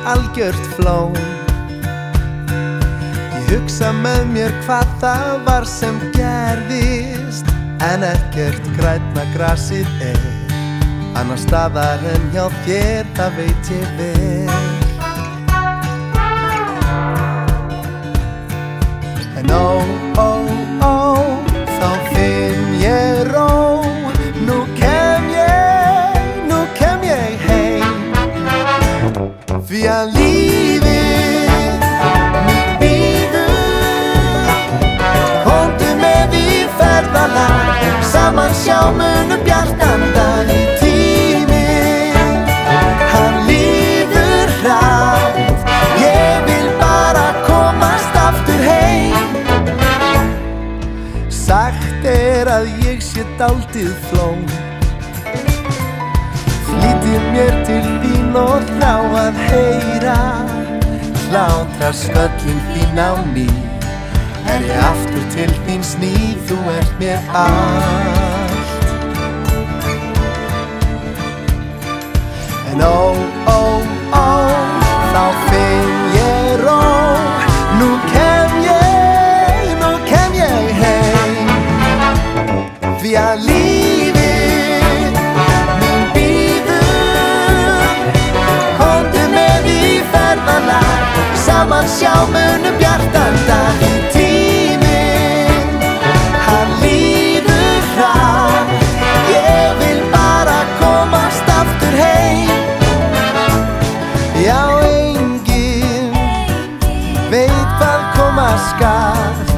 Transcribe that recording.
algjört flón. Ég hugsa með mér hvað það var sem gerðist, en ekkert grænna grasið annars staðar en hjá þér, það veit ég vel. En ó, þá finn ég ró. Nú kem ég heim, því að lífið mér býður. Komdu með í ferðalag, saman sjá munum bjartan dag. Tíminn, hann líður hratt, ég vil bara komast aftur heim. Sagt að ég sé dálítið flón, flýtir mér til þín og þrá að heyra hlátrasköllin þín á ný. Ég aftur til þín sný, þú ert mér allt. En ó, þá finn ég ró. Nú kem ég heim, því að lífið mín býður. Komdu með í ferðalag, saman sjá munum bjartan dag. Tíminn, hann líður hratt, ég vil bara komast aftur heim. Já, enginn veit hvað koma skal.